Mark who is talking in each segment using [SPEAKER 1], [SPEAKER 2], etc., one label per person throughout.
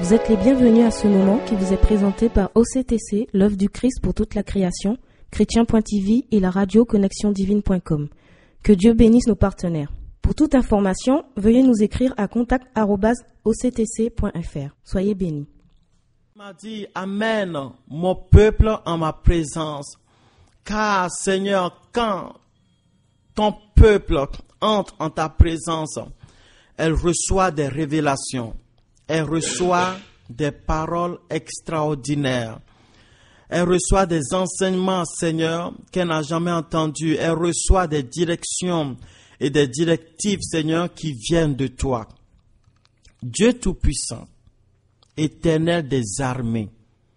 [SPEAKER 1] Vous êtes les bienvenus à ce moment qui vous est présenté par OCTC, l'œuvre du Christ pour toute la création, chrétien.tv et la radio connexionDivine.com. Que Dieu bénisse nos partenaires. Pour toute information, veuillez nous écrire à contact@octc.fr. Soyez bénis.
[SPEAKER 2] Il m'a dit, amène mon peuple en ma présence. Car, Seigneur, quand ton peuple entre en ta présence, elle reçoit des révélations. Elle reçoit des paroles extraordinaires. Elle reçoit des enseignements, Seigneur, qu'elle n'a jamais entendus. Elle reçoit des directions et des directives, Seigneur, qui viennent de toi. Dieu Tout-Puissant, Éternel des armées.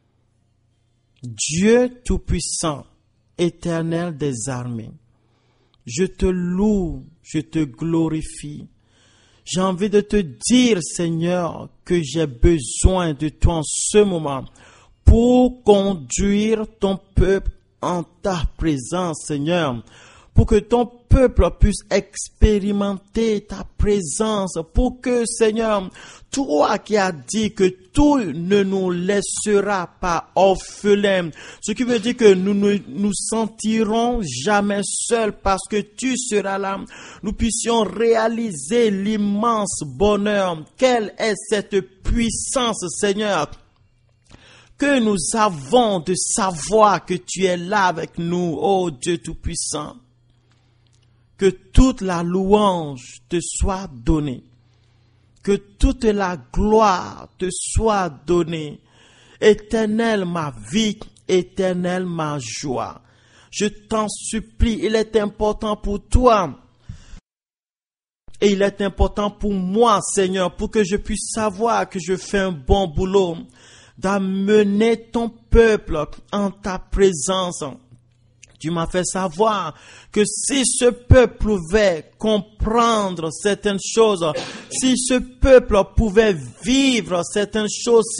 [SPEAKER 2] Dieu Tout-Puissant, Éternel des armées. Je te loue, je te glorifie. J'ai envie de te dire, Seigneur, que j'ai besoin de toi en ce moment pour conduire ton peuple en ta présence, Seigneur. Pour que ton peuple puisse expérimenter ta présence. Pour que, Seigneur, toi qui as dit que tout ne nous laissera pas orphelins, ce qui veut dire que nous ne nous sentirons jamais seuls parce que tu seras là, nous puissions réaliser l'immense bonheur. Quelle est cette puissance, Seigneur, que nous avons de savoir que tu es là avec nous, ô Dieu Tout-Puissant. Que toute la louange te soit donnée. Que toute la gloire te soit donnée. Éternel ma vie, éternel ma joie. Je t'en supplie, il est important pour toi. Et il est important pour moi, Seigneur, pour que je puisse savoir que je fais un bon boulot, d'amener ton peuple en ta présence. Tu m'as fait savoir que si ce peuple pouvait comprendre certaines choses, si ce peuple pouvait vivre certaines choses, si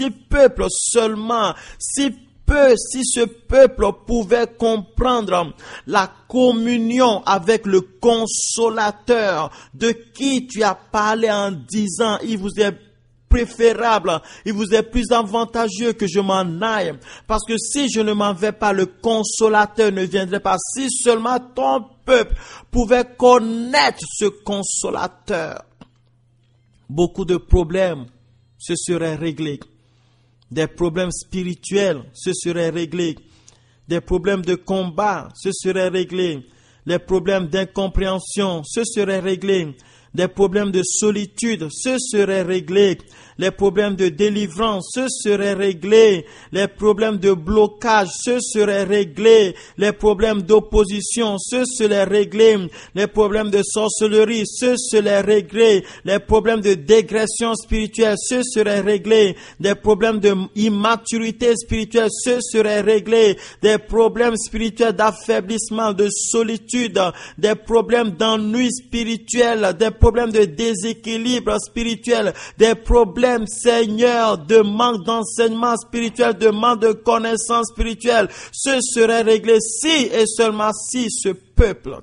[SPEAKER 2] ce peuple pouvait comprendre la communion avec le Consolateur de qui tu as parlé en disant, il vous est préférable, il vous est plus avantageux que je m'en aille, parce que si je ne m'en vais pas, le Consolateur ne viendrait pas. Si seulement ton peuple pouvait connaître ce Consolateur, beaucoup de problèmes se seraient réglés. Des problèmes spirituels se seraient réglés. Des problèmes de combat se seraient réglés. Les problèmes d'incompréhension se seraient réglés. Des problèmes de solitude se seraient réglés. Les problèmes de délivrance se seraient réglés. Les problèmes de blocage se seraient réglés. Les problèmes d'opposition se seraient réglés. Les problèmes de sorcellerie se seraient réglés. Les problèmes de dégression spirituelle se seraient réglés. Des problèmes de immaturité spirituelle se seraient réglés. Des problèmes spirituels d'affaiblissement, de solitude, des problèmes d'ennui spirituel, des problèmes de déséquilibre spirituel, des problèmes, Seigneur, de manque d'enseignement spirituel, de manque de connaissance spirituelle, ce serait réglé si et seulement si ce peuple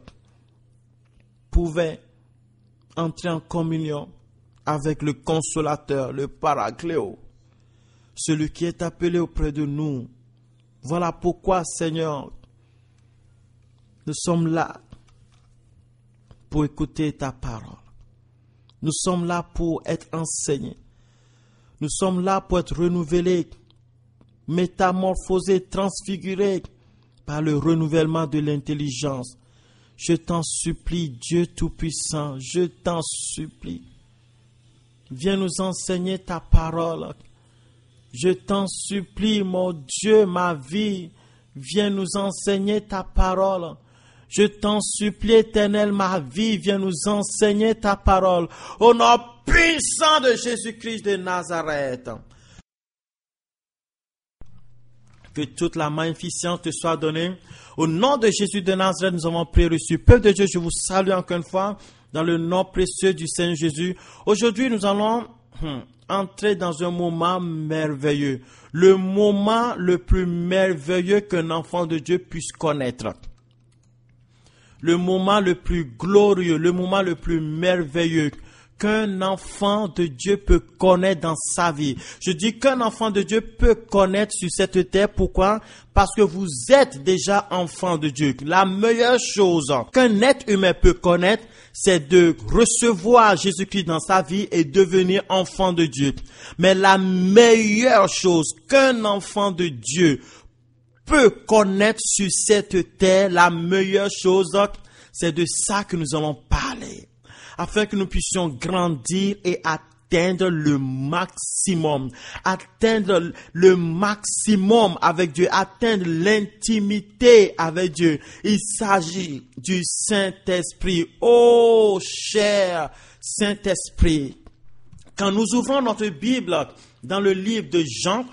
[SPEAKER 2] pouvait entrer en communion avec le Consolateur, le Paracléo, celui qui est appelé auprès de nous. Voilà pourquoi, Seigneur, nous sommes là pour écouter ta parole. Nous sommes là pour être enseignés. Nous sommes là pour être renouvelés, métamorphosés, transfigurés par le renouvellement de l'intelligence. Je t'en supplie, Dieu Tout-Puissant, je t'en supplie. Viens nous enseigner ta parole. Je t'en supplie, mon Dieu, ma vie, viens nous enseigner ta parole. Je t'en supplie, Éternel, ma vie, viens nous enseigner ta parole. Au nom puissant de Jésus-Christ de Nazareth. Que toute la magnificence te soit donnée. Au nom de Jésus de Nazareth, nous avons prié reçu. Peuple de Dieu, je vous salue encore une fois dans le nom précieux du Seigneur Jésus. Aujourd'hui, nous allons entrer dans un moment merveilleux. Le moment le plus merveilleux qu'un enfant de Dieu puisse connaître. Le moment le plus glorieux, le moment le plus merveilleux qu'un enfant de Dieu peut connaître dans sa vie. Je dis qu'un enfant de Dieu peut connaître sur cette terre. Pourquoi? Parce que vous êtes déjà enfant de Dieu. La meilleure chose qu'un être humain peut connaître, c'est de recevoir Jésus-Christ dans sa vie et devenir enfant de Dieu. Mais la meilleure chose qu'un enfant de Dieu peut connaître sur cette terre, la meilleure chose, c'est de ça que nous allons parler, afin que nous puissions grandir et atteindre le maximum avec Dieu, atteindre l'intimité avec Dieu. Il s'agit du Saint-Esprit. Oh, cher Saint-Esprit, quand nous ouvrons notre Bible dans le livre de Jean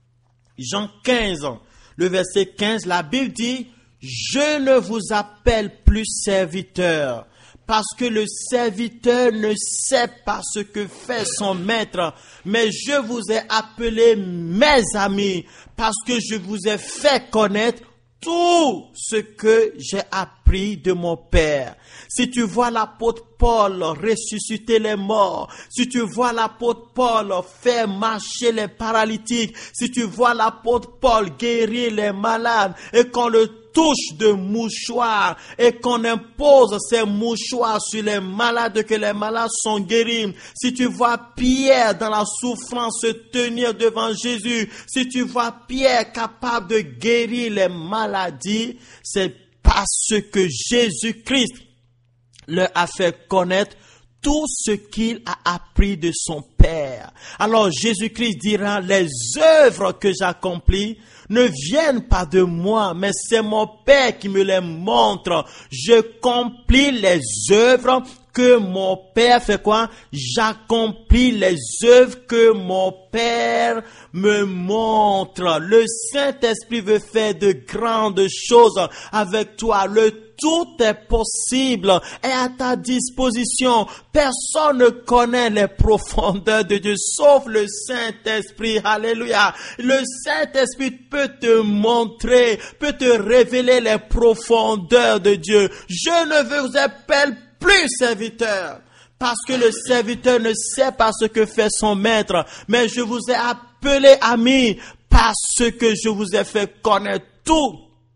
[SPEAKER 2] 15, le verset 15, la Bible dit: « Je ne vous appelle plus serviteur, parce que le serviteur ne sait pas ce que fait son maître, mais je vous ai appelé mes amis, parce que je vous ai fait connaître tout ce que j'ai appris de mon Père. » Si tu vois l'apôtre Paul ressusciter les morts, si tu vois l'apôtre Paul faire marcher les paralytiques, si tu vois l'apôtre Paul guérir les malades et qu'on le touche de mouchoirs et qu'on impose ces mouchoirs sur les malades, que les malades sont guéris, si tu vois Pierre dans la souffrance se tenir devant Jésus, si tu vois Pierre capable de guérir les maladies, c'est parce que Jésus-Christ leur a fait connaître tout ce qu'il a appris de son Père. Alors Jésus-Christ dira: les œuvres que j'accomplis ne viennent pas de moi, mais c'est mon Père qui me les montre. Je accomplis les œuvres que mon Père fait quoi? J'accomplis les œuvres que mon Père me montre. Le Saint-Esprit veut faire de grandes choses avec toi. Tout est possible et à ta disposition. Personne ne connaît les profondeurs de Dieu sauf le Saint-Esprit. Alléluia. Le Saint-Esprit peut te montrer, peut te révéler les profondeurs de Dieu. Je ne vous appelle plus serviteur, parce que le serviteur ne sait pas ce que fait son maître, mais je vous ai appelé ami, parce que je vous ai fait connaître tout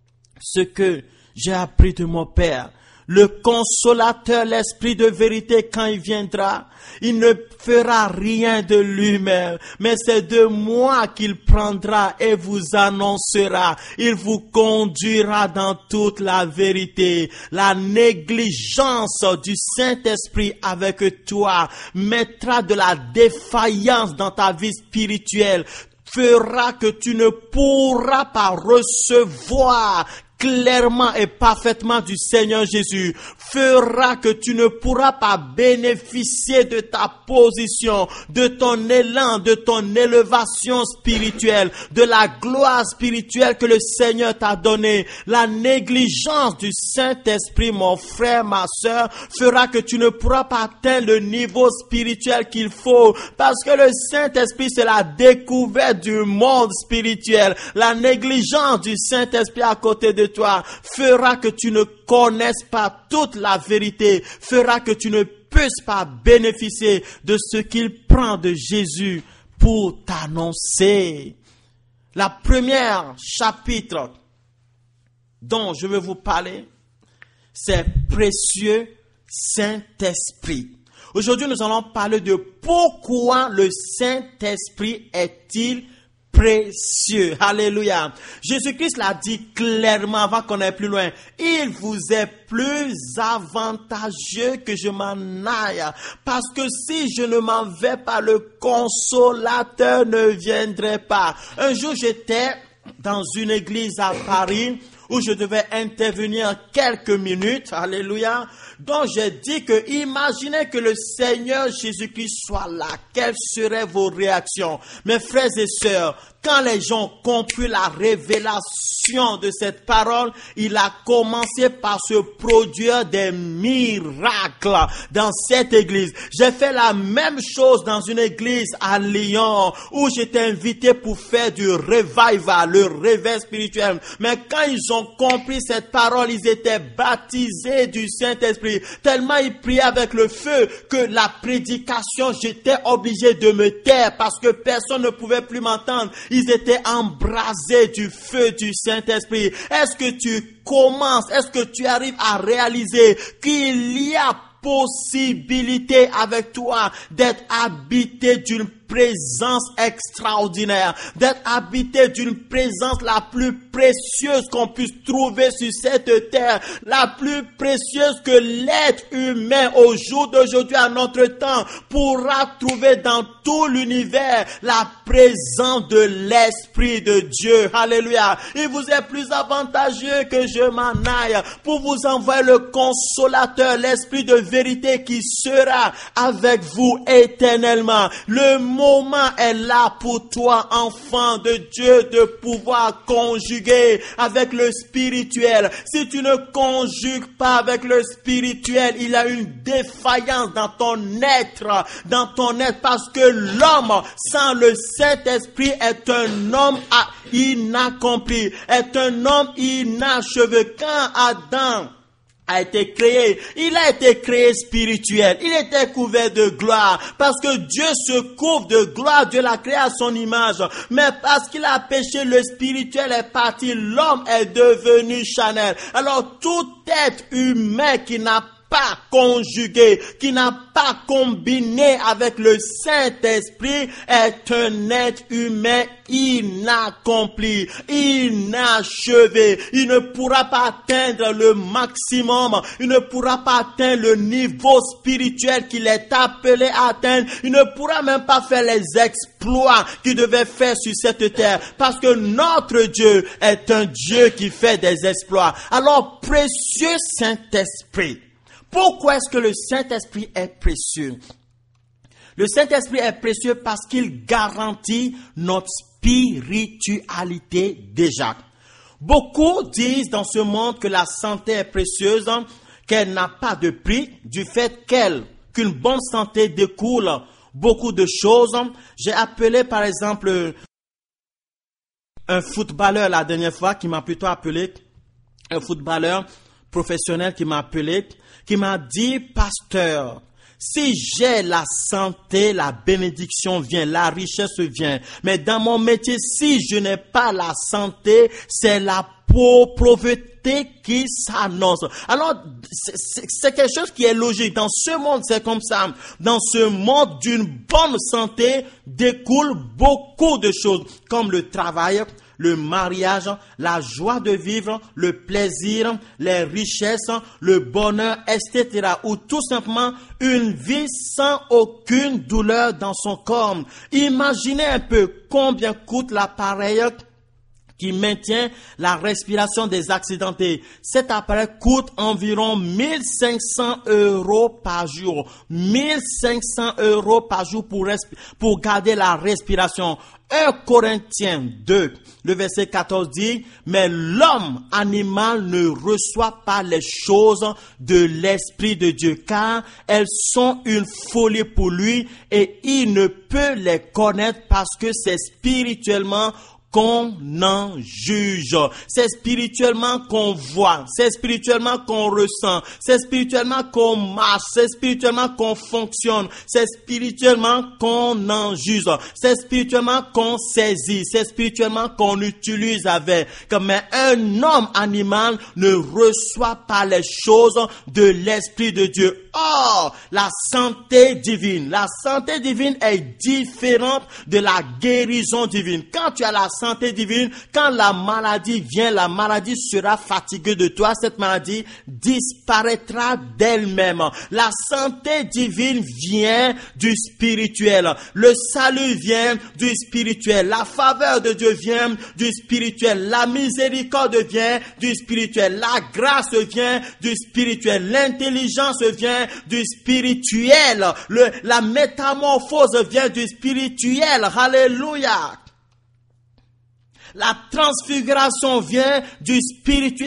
[SPEAKER 2] ce que j'ai appris de mon Père. Le consolateur, l'Esprit de vérité, quand il viendra, il ne fera rien de lui-même, mais c'est de moi qu'il prendra et vous annoncera. Il vous conduira dans toute la vérité. La négligence du Saint-Esprit avec toi mettra de la défaillance dans ta vie spirituelle, fera que tu ne pourras pas recevoir clairement et parfaitement du Seigneur Jésus, fera que tu ne pourras pas bénéficier de ta position, de ton élan, de ton élévation spirituelle, de la gloire spirituelle que le Seigneur t'a donnée. La négligence du Saint-Esprit, mon frère, ma sœur, fera que tu ne pourras pas atteindre le niveau spirituel qu'il faut, parce que le Saint-Esprit, c'est la découverte du monde spirituel. La négligence du Saint-Esprit à côté de toi fera que tu ne connaisses pas toute la vérité, fera que tu ne puisses pas bénéficier de ce qu'il prend de Jésus pour t'annoncer. La première chapitre dont je vais vous parler, c'est précieux Saint-Esprit. Aujourd'hui, nous allons parler de pourquoi le Saint-Esprit est-il précieux. Alléluia. Jésus-Christ l'a dit clairement avant qu'on aille plus loin. Il vous est plus avantageux que je m'en aille. Parce que si je ne m'en vais pas, le consolateur ne viendrait pas. Un jour, j'étais dans une église à Paris où je devais intervenir quelques minutes. Alléluia. Donc j'ai dit que imaginez que le Seigneur Jésus-Christ soit là. Quelles seraient vos réactions? Mes frères et sœurs, quand les gens ont compris la révélation de cette parole, il a commencé par se produire des miracles dans cette église. J'ai fait la même chose dans une église à Lyon où j'étais invité pour faire du revival, le réveil spirituel. Mais quand ils ont compris cette parole, ils étaient baptisés du Saint-Esprit. Tellement ils priaient avec le feu que la prédication, j'étais obligé de me taire parce que personne ne pouvait plus m'entendre. Ils étaient embrasés du feu du Saint-Esprit. Est-ce que tu arrives à réaliser qu'il y a possibilité avec toi d'être habité d'une présence extraordinaire, d'être habité d'une présence la plus précieuse qu'on puisse trouver sur cette terre, la plus précieuse que l'être humain au jour d'aujourd'hui à notre temps pourra trouver dans tout l'univers, la présence de l'Esprit de Dieu. Alléluia. Il vous est plus avantageux que je m'en aille pour vous envoyer le consolateur, l'Esprit de vérité qui sera avec vous éternellement. Le moment est là pour toi, enfant de Dieu, de pouvoir conjuguer avec le spirituel. Si tu ne conjugues pas avec le spirituel, il y a une défaillance dans ton être, parce que l'homme sans le Saint-Esprit est un homme inaccompli, est un homme inachevé. Quand Adam a été créé, il a été créé spirituel, il était couvert de gloire, parce que Dieu se couvre de gloire, Dieu l'a créé à son image, mais parce qu'il a péché, le spirituel est parti, l'homme est devenu charnel. Alors tout être humain qui n'a pas conjugué, qui n'a pas combiné avec le Saint-Esprit est un être humain inaccompli, inachevé. Il ne pourra pas atteindre le maximum, il ne pourra pas atteindre le niveau spirituel qu'il est appelé à atteindre, il ne pourra même pas faire les exploits qu'il devait faire sur cette terre, parce que notre Dieu est un Dieu qui fait des exploits. Alors, précieux Saint-Esprit, pourquoi est-ce que le Saint-Esprit est précieux? Le Saint-Esprit est précieux parce qu'il garantit notre spiritualité déjà. Beaucoup disent dans ce monde que la santé est précieuse, qu'elle n'a pas de prix, du fait qu'une bonne santé découle beaucoup de choses. J'ai appelé par exemple un footballeur la dernière fois qui m'a plutôt appelé, un footballeur professionnel qui m'a appelé, qui m'a dit, pasteur, si j'ai la santé, la bénédiction vient, la richesse vient. Mais dans mon métier, si je n'ai pas la santé, c'est la pauvreté qui s'annonce. Alors, c'est quelque chose qui est logique. Dans ce monde, c'est comme ça. Dans ce monde, d'une bonne santé découle beaucoup de choses, comme le travail, le mariage, la joie de vivre, le plaisir, les richesses, le bonheur, etc. Ou tout simplement une vie sans aucune douleur dans son corps. Imaginez un peu combien coûte l'appareil qui maintient la respiration des accidentés. Cet appareil coûte environ 1500 € par jour. 1500 € par jour pour garder la respiration. 1 Corinthiens 2, le verset 14 dit, mais l'homme animal ne reçoit pas les choses de l'Esprit de Dieu, car elles sont une folie pour lui et il ne peut les connaître parce que c'est spirituellement qu'on en juge. C'est spirituellement qu'on voit, c'est spirituellement qu'on ressent, c'est spirituellement qu'on marche, c'est spirituellement qu'on fonctionne, c'est spirituellement qu'on en juge, c'est spirituellement qu'on saisit, c'est spirituellement qu'on utilise avec. Mais un homme animal ne reçoit pas les choses de l'Esprit de Dieu. Or, la santé divine est différente de la guérison divine. Quand tu as la santé divine, quand la maladie vient, la maladie sera fatiguée de toi, cette maladie disparaîtra d'elle-même. La santé divine vient du spirituel. Le salut vient du spirituel. La faveur de Dieu vient du spirituel. La miséricorde vient du spirituel. La grâce vient du spirituel. L'intelligence vient du spirituel. La métamorphose vient du spirituel. Alléluia. La transfiguration vient du spirituel.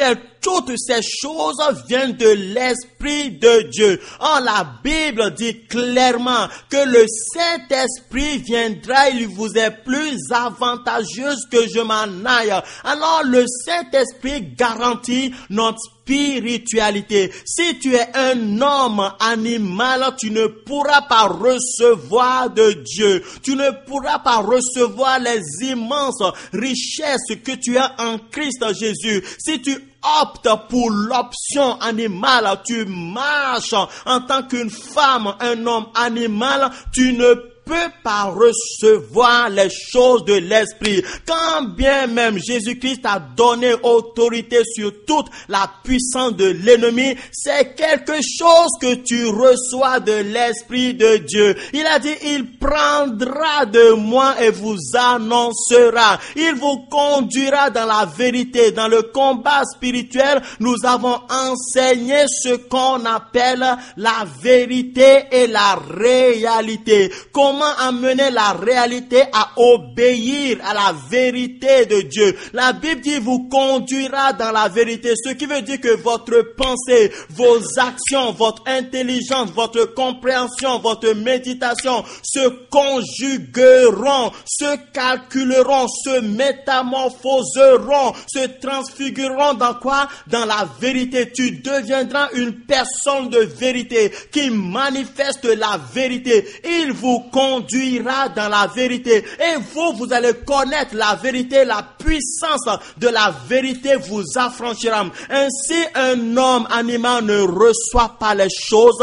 [SPEAKER 2] toutes ces choses viennent de l'Esprit de Dieu. Or, la Bible dit clairement que le Saint-Esprit viendra, il vous est plus avantageux que je m'en aille. Alors, le Saint-Esprit garantit notre spiritualité. Si tu es un homme animal, tu ne pourras pas recevoir de Dieu. Tu ne pourras pas recevoir les immenses richesses que tu as en Christ Jésus. Si tu optes pour l'option animale, tu marches en tant qu'une femme, un homme animal, tu ne peux pas recevoir les choses de l'esprit. Quand bien même Jésus-Christ a donné autorité sur toute la puissance de l'ennemi, c'est quelque chose que tu reçois de l'Esprit de Dieu. Il a dit, il prendra de moi et vous annoncera. Il vous conduira dans la vérité. Dans le combat spirituel, nous avons enseigné ce qu'on appelle la vérité et la réalité. Comment amener la réalité à obéir à la vérité de Dieu? La Bible dit vous conduira dans la vérité, ce qui veut dire que votre pensée, vos actions, votre intelligence, votre compréhension, votre méditation se conjugueront, se calculeront, se métamorphoseront, se transfigureront dans quoi? Dans la vérité. Tu deviendras une personne de vérité qui manifeste la vérité. Il vous conduira dans la vérité. Et vous allez connaître la vérité, la puissance de la vérité vous affranchira. Ainsi, un homme animal ne reçoit pas les choses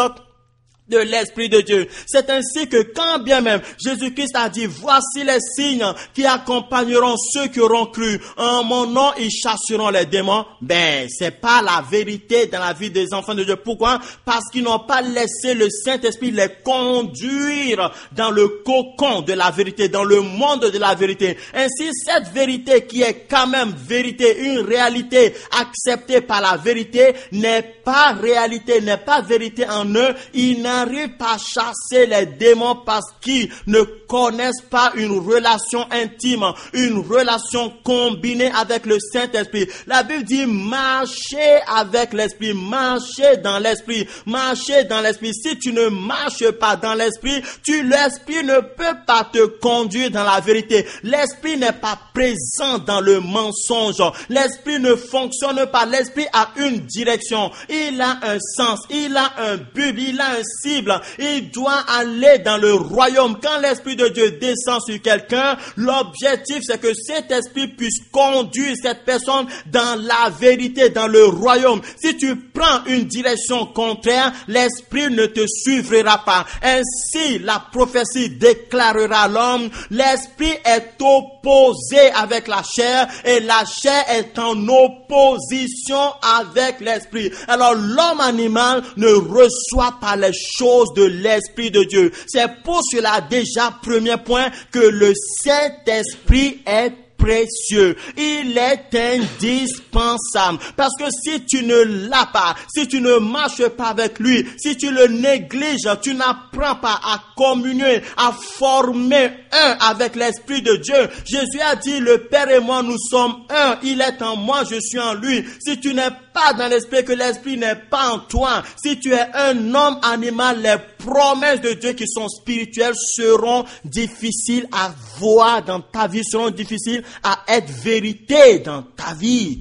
[SPEAKER 2] de l'Esprit de Dieu. C'est ainsi que quand bien même Jésus-Christ a dit, voici les signes qui accompagneront ceux qui auront cru. En mon nom, ils chasseront les démons. C'est pas la vérité dans la vie des enfants de Dieu. Pourquoi? Parce qu'ils n'ont pas laissé le Saint-Esprit les conduire dans le cocon de la vérité, dans le monde de la vérité. Ainsi, cette vérité qui est quand même vérité, une réalité acceptée par la vérité, n'est pas réalité, n'est pas vérité en eux. Ils n'arrivent pas à chasser les démons parce qu'ils ne connaissent pas une relation intime, une relation combinée avec le Saint-Esprit. La Bible dit marcher avec l'Esprit, marcher dans l'Esprit, marcher dans l'Esprit. Si tu ne marches pas dans l'Esprit, l'Esprit ne peut pas te conduire dans la vérité. L'Esprit n'est pas présent dans le mensonge. L'Esprit ne fonctionne pas. L'Esprit a une direction. Il a un sens. Il a un but. Il a un cible. Il doit aller dans le royaume. Quand l'Esprit de Dieu descend sur quelqu'un, l'objectif c'est que cet esprit puisse conduire cette personne dans la vérité, dans le royaume. Si tu prends une direction contraire, l'esprit ne te suivra pas. Ainsi, la prophétie déclarera l'homme, l'esprit est opposé avec la chair et la chair est en opposition avec l'esprit. Alors l'homme animal ne reçoit pas les choses de l'Esprit de Dieu. C'est pour cela déjà, premier point, que le Saint-Esprit est précieux. Il est indispensable. Parce que si tu ne l'as pas, si tu ne marches pas avec lui, si tu le négliges, tu n'apprends pas à communier, à former un avec l'Esprit de Dieu. Jésus a dit, le Père et moi, nous sommes un. Il est en moi, je suis en lui. Si tu n'es pas dans l'Esprit, que l'Esprit n'est pas en toi, si tu es un homme animal, les promesses de Dieu qui sont spirituelles seront difficiles à voir dans ta vie, seront difficiles à être vérité dans ta vie.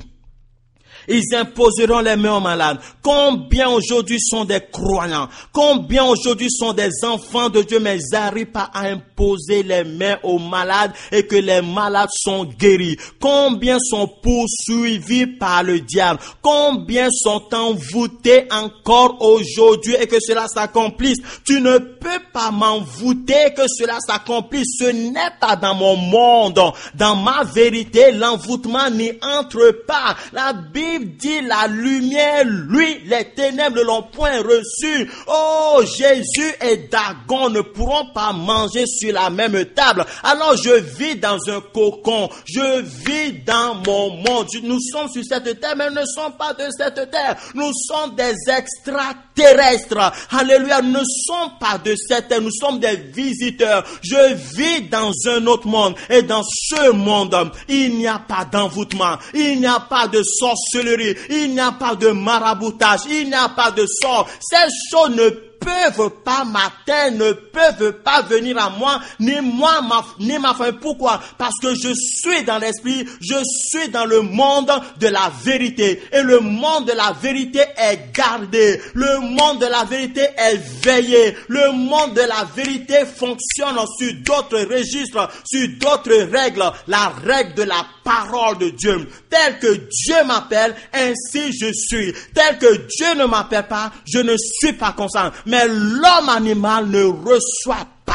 [SPEAKER 2] Ils imposeront les mains aux malades. Combien aujourd'hui sont des croyants? Combien aujourd'hui sont des enfants de Dieu, mais ils n'arrivent pas à imposer les mains aux malades et que les malades sont guéris? Combien sont poursuivis par le diable? Combien sont envoûtés encore aujourd'hui et que cela s'accomplisse? Tu ne peux pas m'envoûter que cela s'accomplisse. Ce n'est pas dans mon monde. Dans ma vérité, l'envoûtement n'y entre pas. La Bible dit la lumière, lui, les ténèbres ne l'ont point reçu. Oh, Jésus et Dagon ne pourront pas manger sur la même table. Alors je vis dans un cocon, je vis dans mon monde. Nous sommes sur cette terre, mais nous ne sommes pas de cette terre. Nous sommes des extraterrestres. Alléluia, nous ne sommes pas de cette terre, nous sommes des visiteurs. Je vis dans un autre monde et dans ce monde, il n'y a pas d'envoûtement, il n'y a pas de sorcellerie. sorcellerie, il n'y a pas de maraboutage, il n'y a pas de sort. Ces choses ne peuvent pas m'atteindre, ne peuvent pas venir à moi, ni ma famille. Pourquoi? Parce que je suis dans l'esprit, je suis dans le monde de la vérité. Et le monde de la vérité est gardé. Le monde de la vérité est veillé. Le monde de la vérité fonctionne sur d'autres registres, sur d'autres règles. La règle de la parole de Dieu. Tel que Dieu m'appelle, ainsi je suis. Tel que Dieu ne m'appelle pas, je ne suis pas constant. Mais l'homme animal ne reçoit pas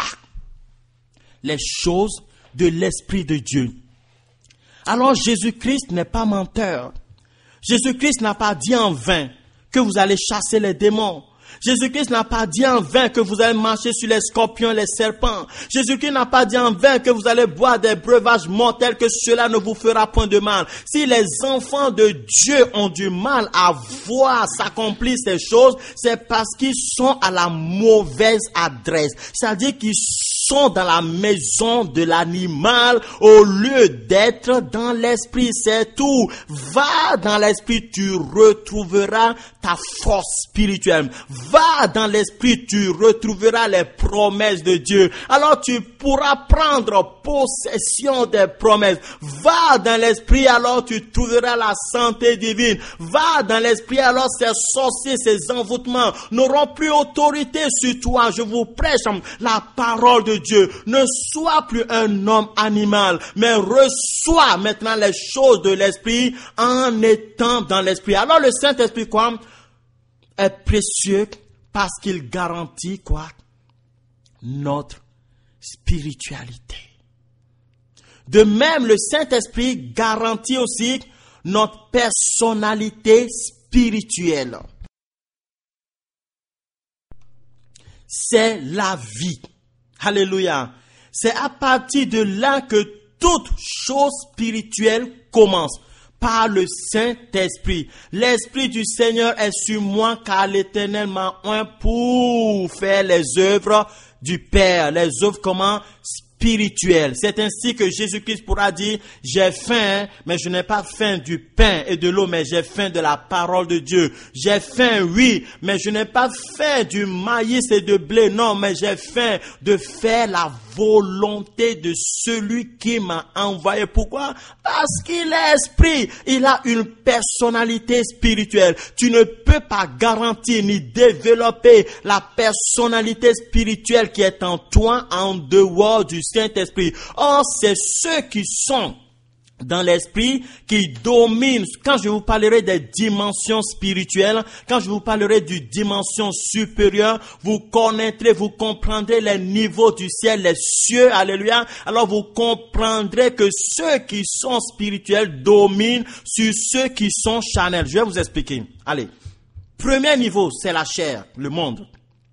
[SPEAKER 2] les choses de l'Esprit de Dieu. Alors Jésus-Christ n'est pas menteur. Jésus-Christ n'a pas dit en vain que vous allez chasser les démons. Jésus-Christ n'a pas dit en vain que vous allez marcher sur les scorpions et les serpents. Jésus-Christ n'a pas dit en vain que vous allez boire des breuvages mortels, que cela ne vous fera point de mal. Si les enfants de Dieu ont du mal à voir s'accomplir ces choses, c'est parce qu'ils sont à la mauvaise adresse. C'est-à-dire qu'ils sont dans la maison de l'animal au lieu d'être dans l'esprit. C'est tout. Va dans l'esprit, tu retrouveras ta force spirituelle. Va dans l'esprit, tu retrouveras les promesses de Dieu. Alors tu pourras prendre possession des promesses. Va dans l'esprit, alors tu trouveras la santé divine. Va dans l'esprit, alors ces sorciers, ces envoûtements n'auront plus autorité sur toi. Je vous prêche la parole de Dieu. Ne sois plus un homme animal, mais reçois maintenant les choses de l'esprit en étant dans l'esprit. Alors le Saint-Esprit, quoi, est précieux parce qu'il garantit quoi? Notre spiritualité. De même, le Saint-Esprit garantit aussi notre personnalité spirituelle. C'est la vie. Alléluia. C'est à partir de là que toute chose spirituelle commence. Par le Saint-Esprit. L'Esprit du Seigneur est sur moi car l'Éternel m'a oint pour faire les œuvres du Père. Les œuvres comment? Spirituelles. C'est ainsi que Jésus-Christ pourra dire, j'ai faim, mais je n'ai pas faim du pain et de l'eau, mais j'ai faim de la parole de Dieu. J'ai faim, oui, mais je n'ai pas faim du maïs et de blé, non, mais j'ai faim de faire la volonté de celui qui m'a envoyé. Pourquoi? Parce qu'il est esprit. Il a une personnalité spirituelle. Tu ne peux pas garantir ni développer la personnalité spirituelle qui est en toi en dehors du Saint-Esprit. Or, c'est ceux qui sont dans l'esprit qui domine. Quand je vous parlerai des dimensions spirituelles, quand je vous parlerai d'une dimension supérieure, vous connaîtrez, vous comprendrez les niveaux du ciel, les cieux, alléluia. Alors vous comprendrez que ceux qui sont spirituels dominent sur ceux qui sont charnels. Je vais vous expliquer. Allez. Premier niveau, c'est la chair, le monde.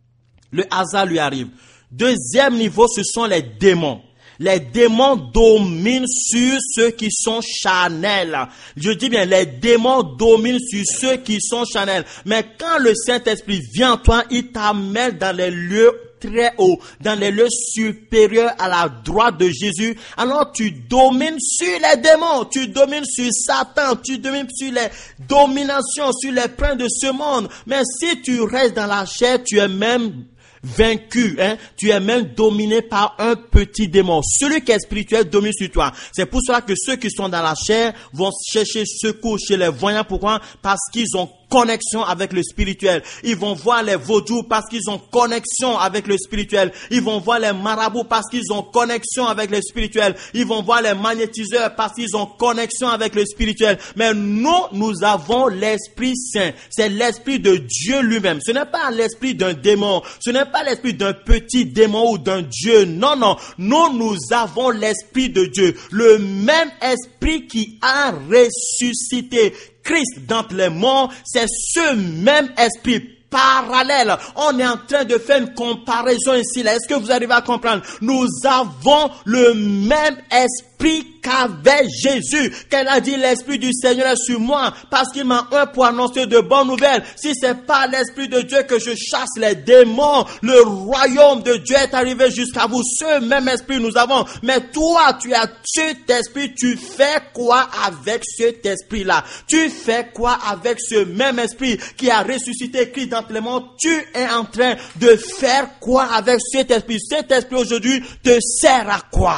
[SPEAKER 2] Le hasard lui arrive. Deuxième niveau, ce sont les démons. Les démons dominent sur ceux qui sont charnels. Je dis bien, les démons dominent sur ceux qui sont charnels. Mais quand le Saint-Esprit vient en toi, il t'amène dans les lieux très hauts, dans les lieux supérieurs à la droite de Jésus. Alors tu domines sur les démons, tu domines sur Satan, tu domines sur les dominations, sur les princes de ce monde. Mais si tu restes dans la chair, tu es même vaincu, tu es même dominé par un petit démon. Celui qui est spirituel domine sur toi. C'est pour cela que ceux qui sont dans la chair vont chercher secours chez les voyants. Pourquoi? Parce qu'ils ont connexion avec le spirituel. Ils vont voir les vaudous parce qu'ils ont connexion avec le spirituel. Ils vont voir les marabouts parce qu'ils ont connexion avec le spirituel. Ils vont voir les magnétiseurs parce qu'ils ont connexion avec le spirituel. Mais nous avons l'Esprit Saint. C'est l'Esprit de Dieu lui-même. Ce n'est pas l'esprit d'un démon. Ce n'est pas l'esprit d'un petit démon ou d'un Dieu. Non, non. Nous avons l'Esprit de Dieu. Le même Esprit qui a ressuscité Christ d'entre les morts, c'est ce même esprit parallèle. On est en train de faire une comparaison ici. Là. Est-ce que vous arrivez à comprendre? Nous avons le même esprit esprit qu'avait Jésus. Qu'elle a dit, l'esprit du Seigneur est sur moi parce qu'il m'a un pour annoncer de bonnes nouvelles. Si c'est pas l'esprit de Dieu que je chasse les démons, le royaume de Dieu est arrivé jusqu'à vous. Ce même esprit nous avons. Mais toi, tu as cet esprit, tu fais quoi avec cet esprit-là? Tu fais quoi avec ce même esprit qui a ressuscité Christ dans les morts? Tu es en train de faire quoi avec cet esprit? Cet esprit aujourd'hui te sert à quoi?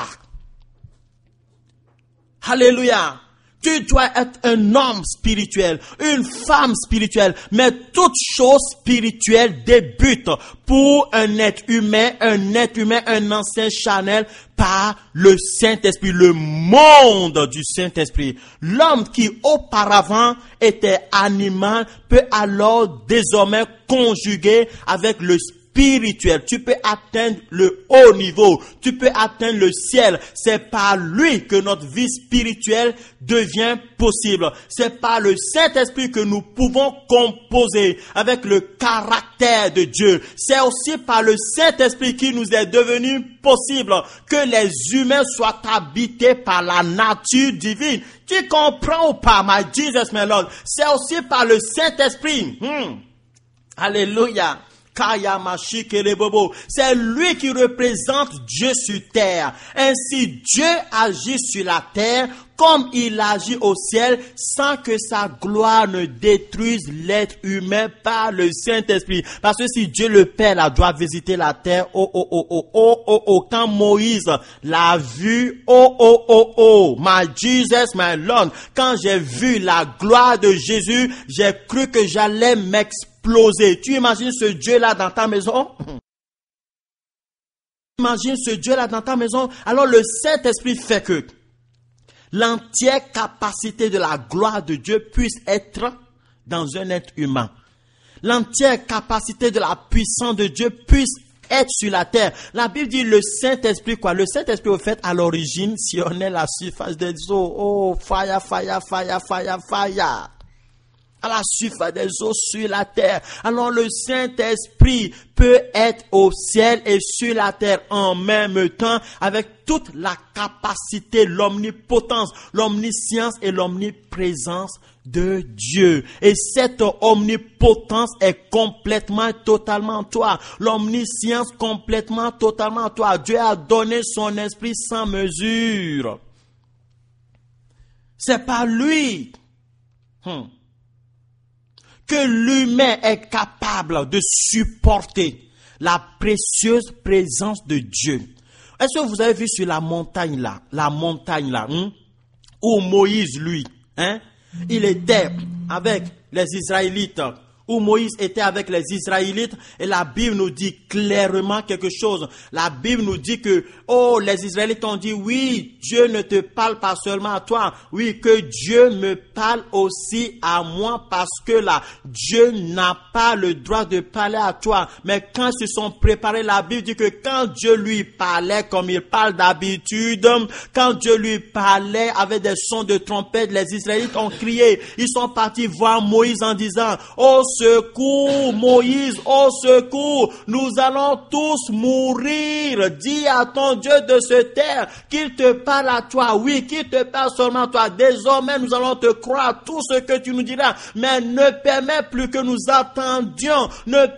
[SPEAKER 2] Alléluia. Tu dois être un homme spirituel, une femme spirituelle, mais toute chose spirituelle débute pour un être humain, un ancien charnel par le Saint-Esprit, le monde du Saint-Esprit. L'homme qui auparavant était animal peut alors désormais conjuguer avec le spirituel. Tu peux atteindre le haut niveau. Tu peux atteindre le ciel. C'est par lui que notre vie spirituelle devient possible. C'est par le Saint-Esprit que nous pouvons composer avec le caractère de Dieu. C'est aussi par le Saint-Esprit qui nous est devenu possible que les humains soient habités par la nature divine. Tu comprends ou pas, my Jesus, my Lord? C'est aussi par le Saint-Esprit. Alléluia. C'est lui qui représente Dieu sur terre. Ainsi, Dieu agit sur la terre comme il agit au ciel sans que sa gloire ne détruise l'être humain par le Saint-Esprit. Parce que si Dieu le Père là, doit visiter la terre, quand Moïse l'a vu, my Jesus, my Lord, quand j'ai vu la gloire de Jésus, j'ai cru que j'allais m'exploser. Tu imagines ce Dieu-là dans ta maison? Imagine ce Dieu-là dans ta maison. Alors le Saint-Esprit fait que l'entière capacité de la gloire de Dieu puisse être dans un être humain. L'entière capacité de la puissance de Dieu puisse être sur la terre. La Bible dit le Saint-Esprit quoi? Le Saint-Esprit au fait à l'origine, si on est la surface des eaux, fire. À la surface des eaux sur la terre. Alors le Saint-Esprit peut être au ciel et sur la terre en même temps avec toute la capacité, l'omnipotence, l'omniscience et l'omniprésence de Dieu. Et cette omnipotence est complètement, totalement en toi. L'omniscience complètement, totalement en toi. Dieu a donné son esprit sans mesure. C'est par lui que l'humain est capable de supporter la précieuse présence de Dieu. Est-ce que vous avez vu sur la montagne là, où Moïse, lui, il était avec les Israélites, où Moïse était avec les Israélites, et la Bible nous dit clairement quelque chose. La Bible nous dit que, les Israélites ont dit, oui, Dieu ne te parle pas seulement à toi, oui, que Dieu me parle aussi à moi, parce que là, Dieu n'a pas le droit de parler à toi. Mais quand ils se sont préparés, la Bible dit que quand Dieu lui parlait comme il parle d'habitude, quand Dieu lui parlait avec des sons de trompette, les Israélites ont crié. Ils sont partis voir Moïse en disant, au secours, Moïse, au secours, nous allons tous mourir. Dis à ton Dieu de se taire, qu'il te parle à toi, oui, qu'il te parle seulement à toi. Désormais, nous allons te croire tout ce que tu nous diras, mais ne permets plus que nous attendions,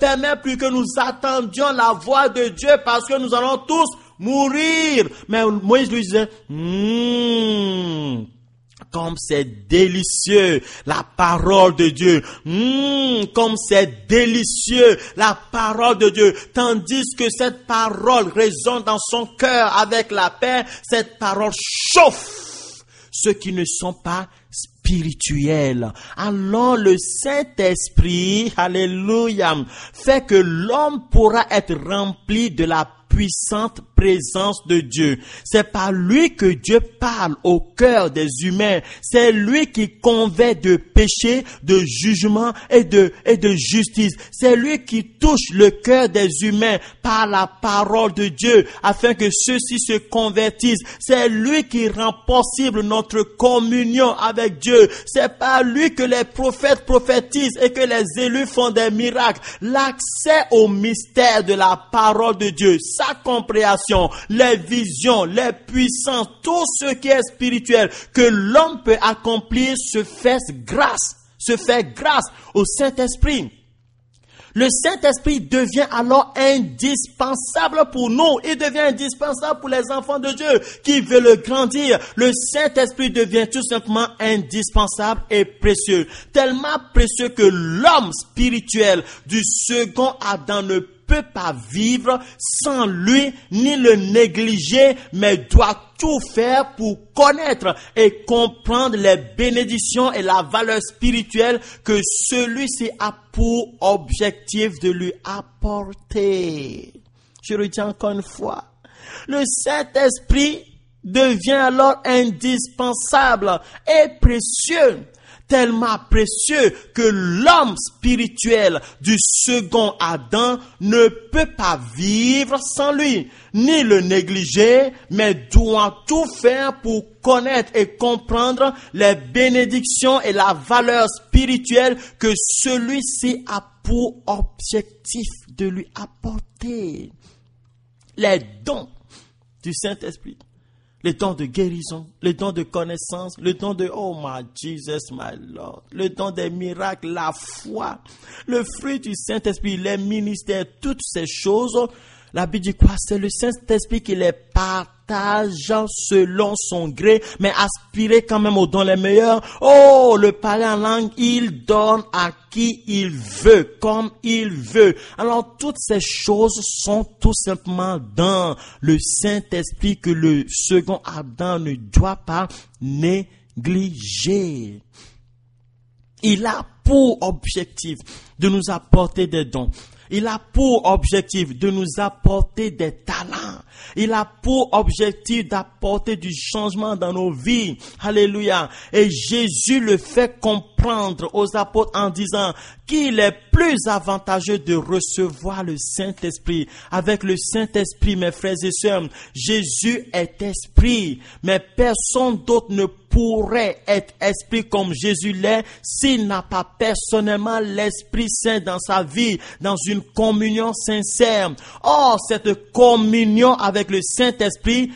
[SPEAKER 2] la voix de Dieu, parce que nous allons tous mourir. Mais Moïse lui disait, comme c'est délicieux, la parole de Dieu. Comme c'est délicieux, la parole de Dieu. Tandis que cette parole résonne dans son cœur avec la paix, cette parole chauffe ceux qui ne sont pas spirituels. Alors le Saint-Esprit, alléluia, fait que l'homme pourra être rempli de la puissante présence de Dieu. C'est par lui que Dieu parle au cœur des humains. C'est lui qui convainc de péché, de jugement et de justice. C'est lui qui touche le cœur des humains par la parole de Dieu afin que ceux-ci se convertissent. C'est lui qui rend possible notre communion avec Dieu. C'est par lui que les prophètes prophétisent et que les élus font des miracles. L'accès au mystère de la parole de Dieu, sa compréhension révélations, les visions, les puissances, tout ce qui est spirituel que l'homme peut accomplir se fait grâce au Saint-Esprit. Le Saint-Esprit devient alors indispensable pour nous. Il devient indispensable pour les enfants de Dieu qui veulent grandir. Le Saint-Esprit devient tout simplement indispensable et précieux. Tellement précieux que l'homme spirituel du second Adam ne peut pas vivre sans lui, ni le négliger, mais doit tout faire pour connaître et comprendre les bénédictions et la valeur spirituelle que celui-ci a pour objectif de lui apporter. Je redis encore une fois, le Saint-Esprit devient alors indispensable et précieux. Tellement précieux que l'homme spirituel du second Adam ne peut pas vivre sans lui, ni le négliger, mais doit tout faire pour connaître et comprendre les bénédictions et la valeur spirituelle que celui-ci a pour objectif de lui apporter. Les dons du Saint-Esprit. Les dons de guérison, les dons de connaissance, le don de, oh my Jesus, my Lord, le don des miracles, la foi, le fruit du Saint-Esprit, les ministères, toutes ces choses, la Bible dit quoi? C'est le Saint-Esprit qui les partage selon son gré, mais aspirer quand même aux dons les meilleurs. Oh, le parler en langue, il donne à qui il veut, comme il veut. Alors, toutes ces choses sont tout simplement dans le Saint-Esprit que le second Adam ne doit pas négliger. Il a pour objectif de nous apporter des dons. Il a pour objectif de nous apporter des talents. Il a pour objectif d'apporter du changement dans nos vies. Alléluia. Et Jésus le fait comprendre aux apôtres en disant qu'il est plus avantageux de recevoir le Saint-Esprit. Avec le Saint-Esprit, mes frères et sœurs, Jésus est esprit. Mais personne d'autre ne pourrait être esprit comme Jésus l'est s'il n'a pas personnellement l'Esprit Saint dans sa vie, dans une communion sincère. Or, cette communion avec le Saint-Esprit,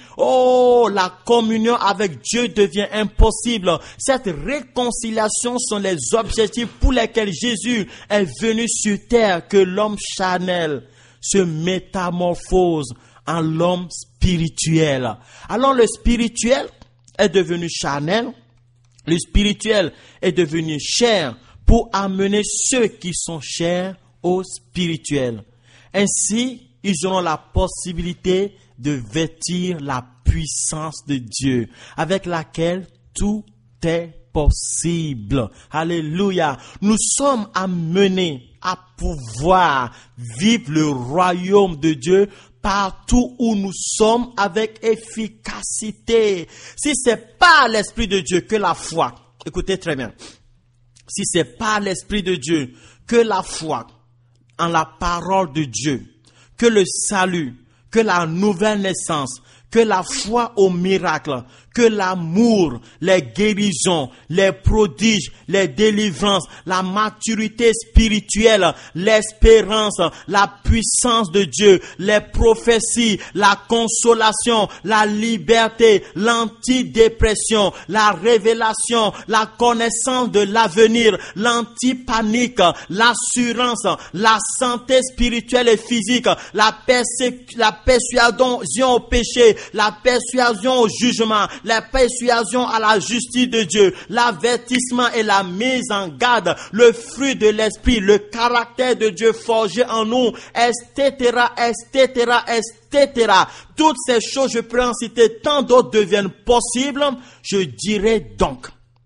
[SPEAKER 2] la communion avec Dieu devient impossible. Cette réconciliation sont les objectifs pour lesquels Jésus est venu sur terre, que l'homme charnel se métamorphose en l'homme spirituel. Alors le spirituel est devenu charnel, le spirituel est devenu chair pour amener ceux qui sont chairs au spirituel. Ainsi, ils auront la possibilité de vêtir la puissance de Dieu avec laquelle tout est possible. Alléluia. Nous sommes amenés à pouvoir vivre le royaume de Dieu partout où nous sommes avec efficacité. Si c'est pas l'Esprit de Dieu que la foi, écoutez très bien, si c'est pas l'Esprit de Dieu que la foi en la parole de Dieu, que le salut, que la nouvelle naissance, que la foi au miracle, que l'amour, les guérisons, les prodiges, les délivrances, la maturité spirituelle, l'espérance, la puissance de Dieu, les prophéties, la consolation, la liberté, l'antidépression, la révélation, la connaissance de l'avenir, l'antipanique, l'assurance, la santé spirituelle et physique, la persuasion au péché, la persuasion au jugement, la persuasion à la justice de Dieu, l'avertissement et la mise en garde, le fruit de l'esprit, le caractère de Dieu forgé en nous, etc., etc., etc. Toutes ces choses, je peux en citer tant d'autres deviennent possibles. Je dirais donc,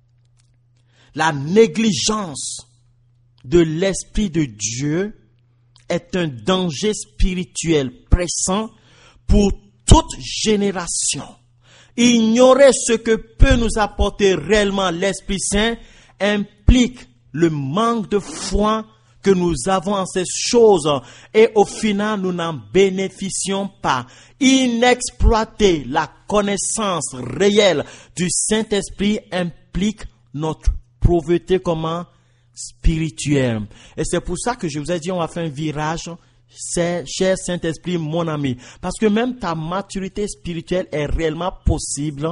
[SPEAKER 2] la négligence de l'Esprit de Dieu est un danger spirituel pressant pour toute génération. Ignorer ce que peut nous apporter réellement l'Esprit Saint implique le manque de foi que nous avons en ces choses et au final nous n'en bénéficions pas. Inexploiter la connaissance réelle du Saint-Esprit implique notre pauvreté spirituelle. Et c'est pour ça que je vous ai dit, on va faire un virage cher Saint-Esprit, mon ami. Parce que même ta maturité spirituelle est réellement possible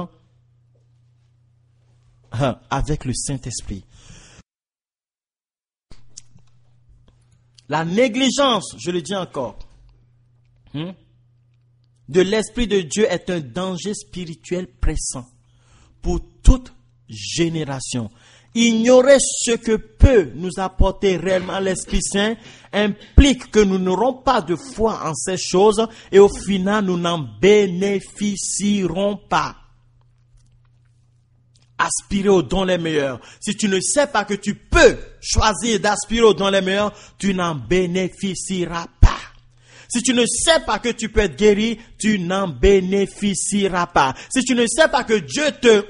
[SPEAKER 2] avec le Saint-Esprit. La négligence, je le dis encore, de l'Esprit de Dieu est un danger spirituel pressant pour toute génération. Ignorer ce que peut nous apporter réellement l'Esprit Saint implique que nous n'aurons pas de foi en ces choses et au final nous n'en bénéficierons pas. Aspirer aux dons les meilleurs. Si tu ne sais pas que tu peux choisir d'aspirer aux dons les meilleurs, tu n'en bénéficieras pas. Si tu ne sais pas que tu peux être guéri, tu n'en bénéficieras pas. Si tu ne sais pas que Dieu te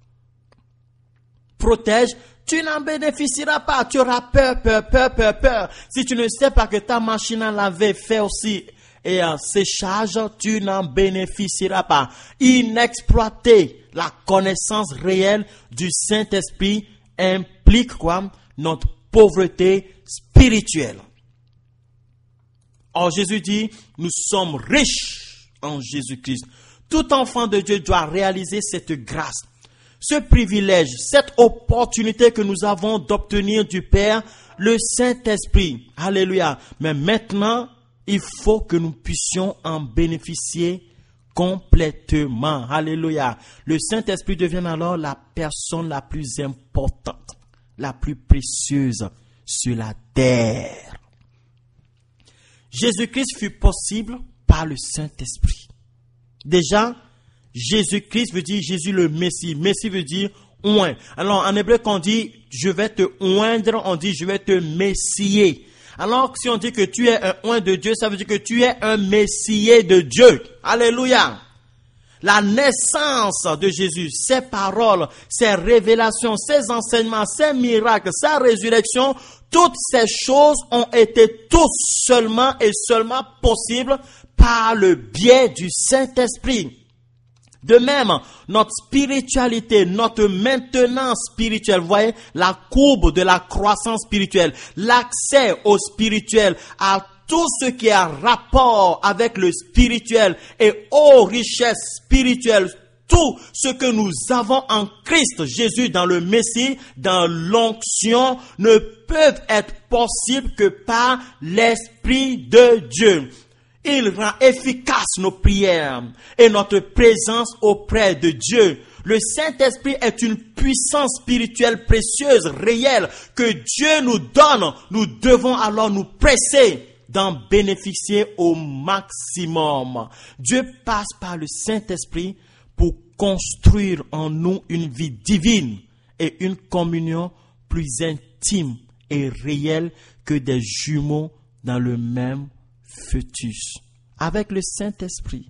[SPEAKER 2] protège, tu n'en bénéficieras pas. Tu auras peur. Si tu ne sais pas que ta machine à laver fait aussi séchage, tu n'en bénéficieras pas. Inexploiter la connaissance réelle du Saint-Esprit implique quoi? Notre pauvreté spirituelle. Or, Jésus dit, nous sommes riches en Jésus-Christ. Tout enfant de Dieu doit réaliser cette grâce, ce privilège, cette opportunité que nous avons d'obtenir du Père, le Saint-Esprit. Alléluia. Mais maintenant, il faut que nous puissions en bénéficier complètement. Alléluia. Le Saint-Esprit devient alors la personne la plus importante, la plus précieuse sur la terre. Jésus-Christ fut possible par le Saint-Esprit. Déjà, Jésus-Christ veut dire Jésus le Messie. Messie veut dire oint. Alors, en hébreu, quand on dit je vais te oindre, on dit je vais te messier. Alors, si on dit que tu es un oint de Dieu, ça veut dire que tu es un messier de Dieu. Alléluia. La naissance de Jésus, ses paroles, ses révélations, ses enseignements, ses miracles, sa résurrection, toutes ces choses ont été tous seulement possibles par le biais du Saint-Esprit. De même, notre spiritualité, notre maintenance spirituelle, vous voyez, la courbe de la croissance spirituelle, l'accès au spirituel, à tout ce qui a rapport avec le spirituel et aux richesses spirituelles, tout ce que nous avons en Christ Jésus dans le Messie, dans l'onction, ne peuvent être possibles que par l'Esprit de Dieu. Il rend efficace nos prières et notre présence auprès de Dieu. Le Saint-Esprit est une puissance spirituelle précieuse, réelle, que Dieu nous donne. Nous devons alors nous presser d'en bénéficier au maximum. Dieu passe par le Saint-Esprit pour construire en nous une vie divine et une communion plus intime et réelle que des jumeaux dans le même fœtus. Avec le Saint-Esprit,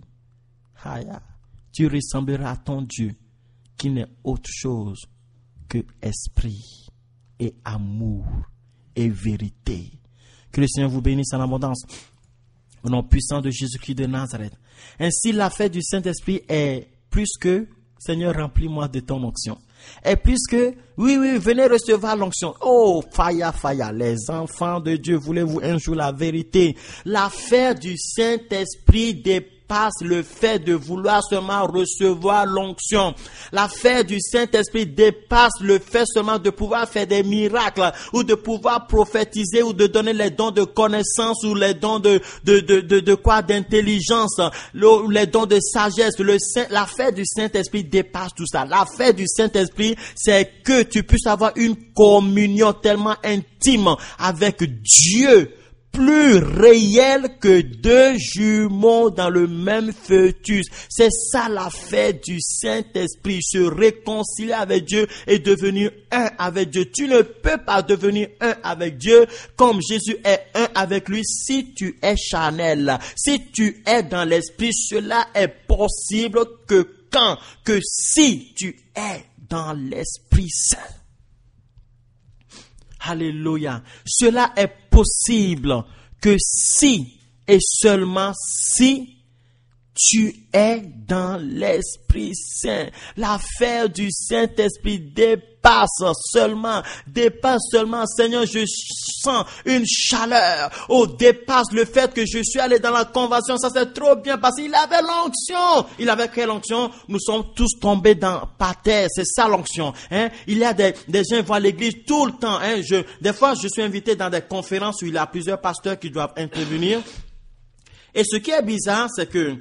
[SPEAKER 2] tu ressembleras à ton Dieu qui n'est autre chose que esprit et amour et vérité. Que le Seigneur vous bénisse en abondance. Au nom puissant de Jésus-Christ de Nazareth. Ainsi, la fête du Saint-Esprit est plus que Seigneur, remplis-moi de ton onction. Et plus que, oui, venez recevoir l'onction. Oh, faya, les enfants de Dieu, voulez-vous un jour la vérité? L'affaire du Saint-Esprit dépasse le fait de vouloir seulement recevoir l'onction. L'affaire du Saint-Esprit dépasse le fait seulement de pouvoir faire des miracles, ou de pouvoir prophétiser, ou de donner les dons de connaissance, ou les dons d'intelligence, les dons de sagesse. L'affaire du Saint-Esprit dépasse tout ça. L'affaire du Saint-Esprit, c'est que tu puisses avoir une communion tellement intime avec Dieu, plus réel que deux jumeaux dans le même fœtus. C'est ça l'affaire du Saint-Esprit, se réconcilier avec Dieu et devenir un avec Dieu. Tu ne peux pas devenir un avec Dieu comme Jésus est un avec lui si tu es charnel. Si tu es dans l'esprit, cela est possible que si tu es dans l'Esprit Saint. Alléluia. Cela est possible que si et seulement si tu es dans l'Esprit Saint. L'affaire du Saint-Esprit dépasse seulement, Seigneur, je sens une chaleur. Dépasse le fait que je suis allé dans la convention, ça s'est trop bien passé. Il avait l'onction. Il avait quelle onction? Nous sommes tous tombés par terre, c'est ça l'onction. Il y a des gens qui vont à l'église tout le temps. Des fois, je suis invité dans des conférences où il y a plusieurs pasteurs qui doivent intervenir. Et ce qui est bizarre, c'est que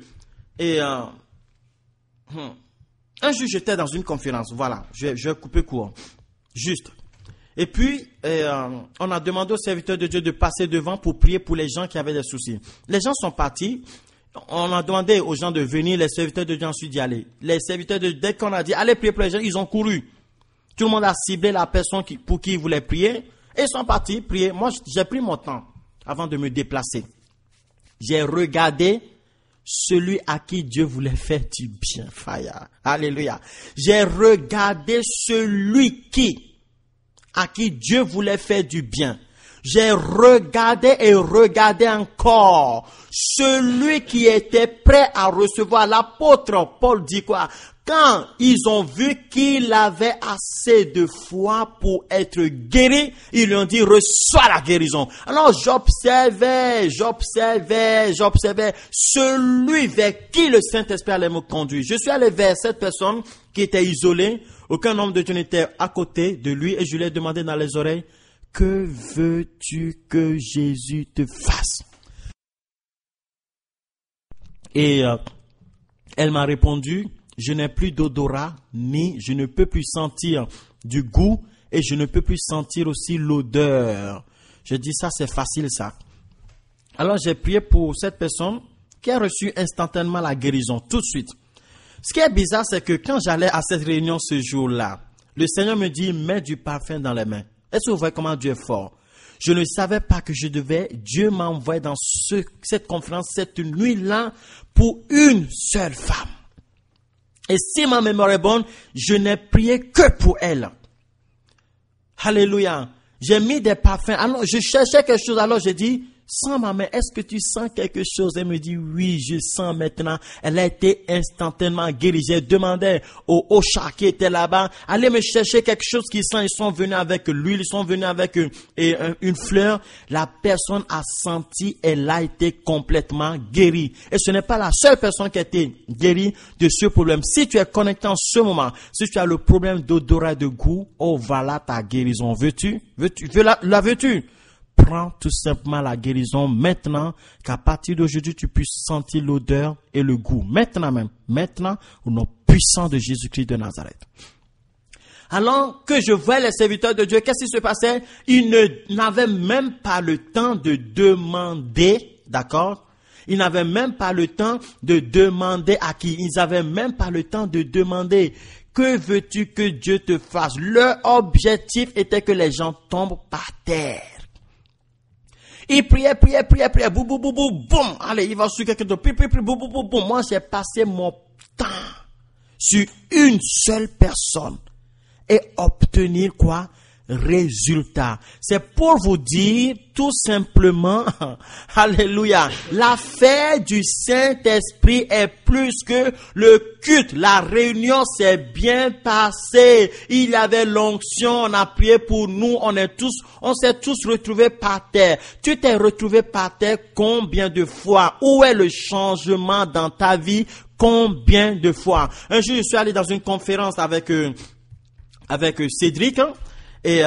[SPEAKER 2] un jour, j'étais dans une conférence. Voilà, je vais couper court. Juste. Et puis, on a demandé aux serviteurs de Dieu de passer devant pour prier pour les gens qui avaient des soucis. Les gens sont partis. On a demandé aux gens de venir. Les serviteurs de Dieu ont ensuite d'y aller. Les serviteurs de Dieu, dès qu'on a dit, allez prier pour les gens, ils ont couru. Tout le monde a ciblé la personne pour qui ils voulaient prier. Et ils sont partis prier. Moi, j'ai pris mon temps avant de me déplacer. J'ai regardé celui à qui Dieu voulait faire du bien. Faya. Alléluia. J'ai regardé celui à qui Dieu voulait faire du bien. J'ai regardé et regardé encore celui qui était prêt à recevoir. L'apôtre Paul dit quoi? Quand ils ont vu qu'il avait assez de foi pour être guéri, ils lui ont dit, reçois la guérison. Alors j'observais celui vers qui le Saint-Esprit allait me conduire. Je suis allé vers cette personne qui était isolée. Aucun homme de Dieu n'était à côté de lui et je lui ai demandé dans les oreilles, que veux-tu que Jésus te fasse? Et elle m'a répondu, je n'ai plus d'odorat, ni je ne peux plus sentir du goût et je ne peux plus sentir aussi l'odeur. Je dis ça, c'est facile ça. Alors j'ai prié pour cette personne qui a reçu instantanément la guérison, tout de suite. Ce qui est bizarre, c'est que quand j'allais à cette réunion ce jour-là, le Seigneur me dit, mets du parfum dans les mains. Est-ce que vous voyez comment Dieu est fort? Je ne savais pas que Dieu m'a envoyé dans cette conférence, cette nuit-là, pour une seule femme. Et si ma mémoire est bonne, je n'ai prié que pour elle. Alléluia. J'ai mis des parfums. Alors, je cherchais quelque chose. Alors, j'ai dit, sens ma main. Est-ce que tu sens quelque chose? Elle me dit, oui, je sens maintenant. Elle a été instantanément guérie. J'ai demandé aux chats qui étaient là-bas, allez me chercher quelque chose qui sent. Ils sont venus avec l'huile, ils sont venus avec une fleur. La personne a senti, elle a été complètement guérie. Et ce n'est pas la seule personne qui a été guérie de ce problème. Si tu es connecté en ce moment, si tu as le problème d'odorat, de goût, voilà ta guérison. Veux-tu? Prends tout simplement la guérison maintenant, qu'à partir d'aujourd'hui, tu puisses sentir l'odeur et le goût. Maintenant, au nom puissant de Jésus-Christ de Nazareth. Alors que je vois les serviteurs de Dieu, qu'est-ce qui se passait? Ils n'avaient même pas le temps de demander, d'accord? Ils n'avaient même pas le temps de demander à qui? Ils n'avaient même pas le temps de demander. Que veux-tu que Dieu te fasse? Leur objectif était que les gens tombent par terre. Il priait, boum, boum, boum, boum, boum. Allez, il va sur quelqu'un d'autre, boum, boum, boum, boum. Moi, j'ai passé mon temps sur une seule personne et obtenir quoi? Résultat. C'est pour vous dire tout simplement, alléluia, l'affaire du Saint-Esprit est plus que le culte. La réunion s'est bien passée. Il y avait l'onction, on a prié pour nous, on s'est tous retrouvés par terre. Tu t'es retrouvé par terre combien de fois? Où est le changement dans ta vie? Combien de fois? Un jour, je suis allé dans une conférence avec Cédric, et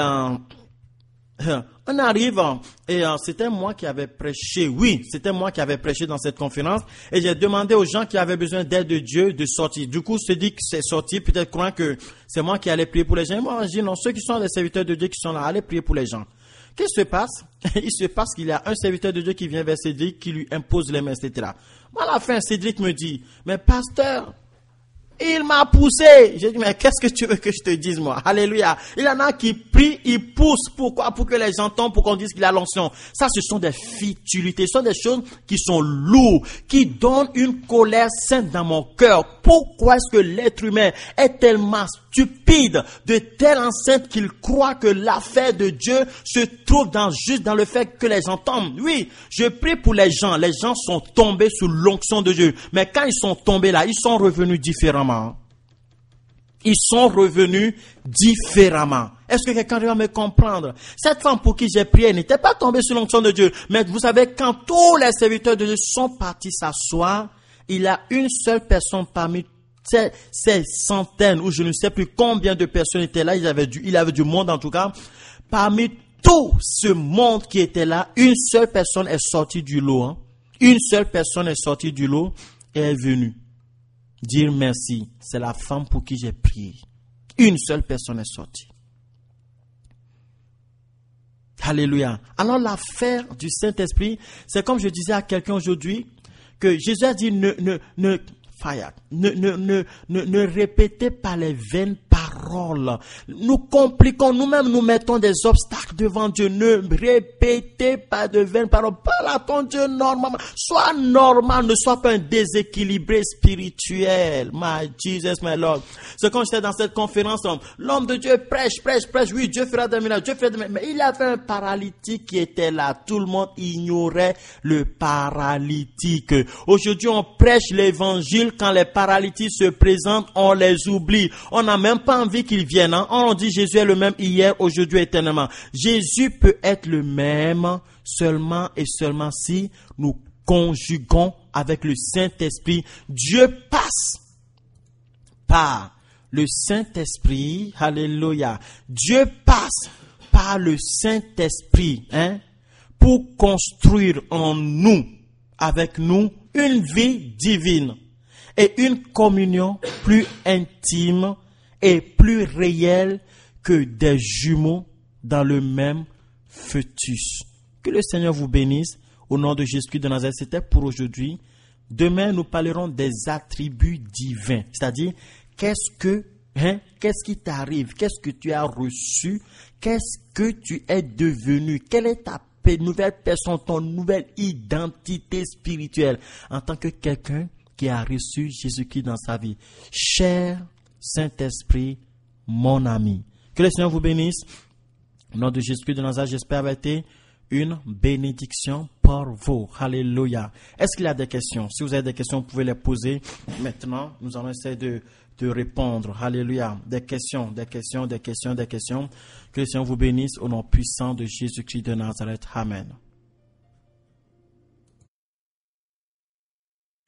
[SPEAKER 2] on arrive et c'était moi qui avais prêché. Oui, c'était moi qui avais prêché dans cette conférence. Et j'ai demandé aux gens qui avaient besoin d'aide de Dieu de sortir. Du coup, je dis que c'est sorti, peut-être croyant que c'est moi qui allais prier pour les gens. Moi, je dis non, ceux qui sont les serviteurs de Dieu qui sont là, allez prier pour les gens. Qu'est-ce qui se passe? Il se passe qu'il y a un serviteur de Dieu qui vient vers Cédric, qui lui impose les mains, etc. Moi, à la fin, Cédric me dit, mais pasteur, il m'a poussé. J'ai dit, mais qu'est-ce que tu veux que je te dise, moi? Alléluia. Il y en a qui prient, ils poussent. Pourquoi? Pour que les gens tombent, pour qu'on dise qu'il a l'onction. Ça, ce sont des futilités. Ce sont des choses qui sont lourdes, qui donnent une colère sainte dans mon cœur. Pourquoi est-ce que l'être humain est tellement stupide de telle enceinte qu'ils croient que l'affaire de Dieu se trouve juste dans le fait que les gens tombent. Oui, je prie pour les gens. Les gens sont tombés sous l'onction de Dieu. Mais quand ils sont tombés là, ils sont revenus différemment. Ils sont revenus différemment. Est-ce que quelqu'un va me comprendre? Cette femme pour qui j'ai prié n'était pas tombée sous l'onction de Dieu. Mais vous savez, quand tous les serviteurs de Dieu sont partis s'asseoir, il y a une seule personne parmi ces centaines, ou je ne sais plus combien de personnes étaient là, il y avait du monde en tout cas. Parmi tout ce monde qui était là, une seule personne est sortie du lot. Hein. Une seule personne est sortie du lot et est venue dire merci. C'est la femme pour qui j'ai prié. Une seule personne est sortie. Alléluia. Alors l'affaire du Saint-Esprit, c'est comme je disais à quelqu'un aujourd'hui, que Jésus a dit ne répétez pas les vaines paroles. Nous compliquons, nous-mêmes nous mettons des obstacles devant Dieu. Ne répétez pas de vaines paroles. Parle à ton Dieu normalement. Sois normal, ne sois pas un déséquilibré spirituel. My Jesus, my Lord. C'est quand j'étais dans cette conférence, l'homme de Dieu prêche. Oui, Dieu fera des miracles, mais il y avait un paralytique qui était là. Tout le monde ignorait le paralytique. Aujourd'hui, on prêche l'évangile. Quand les paralytiques se présentent, on les oublie. On n'a même pas envie qu'ils viennent. Hein? On dit Jésus est le même hier, aujourd'hui, éternellement. Jésus peut être le même seulement et seulement si nous conjuguons avec le Saint-Esprit. Dieu passe par le Saint-Esprit. Alléluia. Dieu passe par le Saint-Esprit pour construire en nous, avec nous, une vie divine. Et une communion plus intime et plus réelle que des jumeaux dans le même fœtus. Que le Seigneur vous bénisse. Au nom de Jésus-Christ de Nazareth, c'était pour aujourd'hui. Demain, nous parlerons des attributs divins. C'est-à-dire, qu'est-ce qui t'arrive? Qu'est-ce que tu as reçu? Qu'est-ce que tu es devenu? Quelle est ta nouvelle personne, ton nouvelle identité spirituelle en tant que quelqu'un qui a reçu Jésus-Christ dans sa vie? Cher Saint-Esprit, mon ami. Que le Seigneur vous bénisse. Au nom de Jésus-Christ de Nazareth, j'espère avoir été une bénédiction pour vous. Alléluia. Est-ce qu'il y a des questions? Si vous avez des questions, vous pouvez les poser maintenant. Nous allons essayer de répondre. Alléluia. Des questions. Que le Seigneur vous bénisse au nom puissant de Jésus-Christ de Nazareth. Amen.